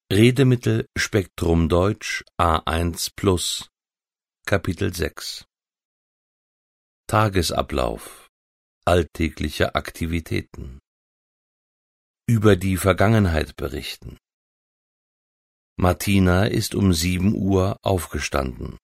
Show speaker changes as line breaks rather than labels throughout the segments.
Redemittel Spektrum Deutsch A1 Plus Kapitel 6 Tagesablauf Alltägliche Aktivitäten Über die Vergangenheit berichten. Martina ist um 7 Uhr aufgestanden.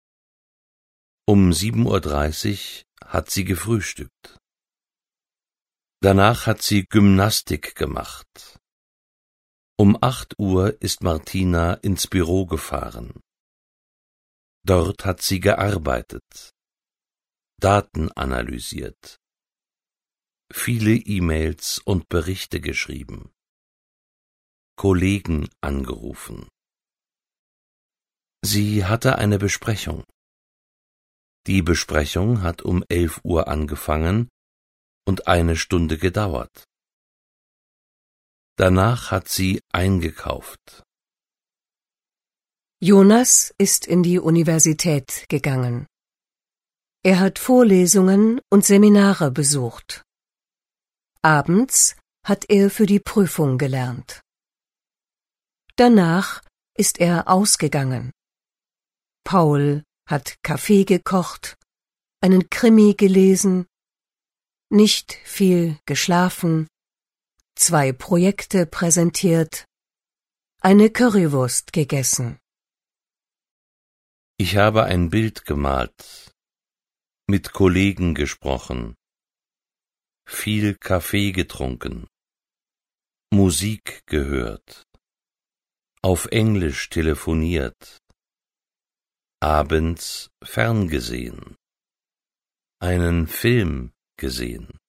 Um 7:30 Uhr hat sie gefrühstückt. Danach hat sie Gymnastik gemacht. Um 8 Uhr ist Martina ins Büro gefahren. Dort hat sie gearbeitet, Daten analysiert, viele E-Mails und Berichte geschrieben, Kollegen angerufen. Sie hatte eine Besprechung. Die Besprechung hat um 11 Uhr angefangen und 1 Stunde gedauert. Danach hat sie eingekauft.
Jonas ist in die Universität gegangen. Er hat Vorlesungen und Seminare besucht. Abends hat er für die Prüfung gelernt. Danach ist er ausgegangen. Paul hat Kaffee gekocht, einen Krimi gelesen, nicht viel geschlafen, 2 Projekte präsentiert, eine Currywurst gegessen.
Ich habe ein Bild gemalt, mit Kollegen gesprochen, viel Kaffee getrunken, Musik gehört, auf Englisch telefoniert, abends ferngesehen, einen Film gesehen.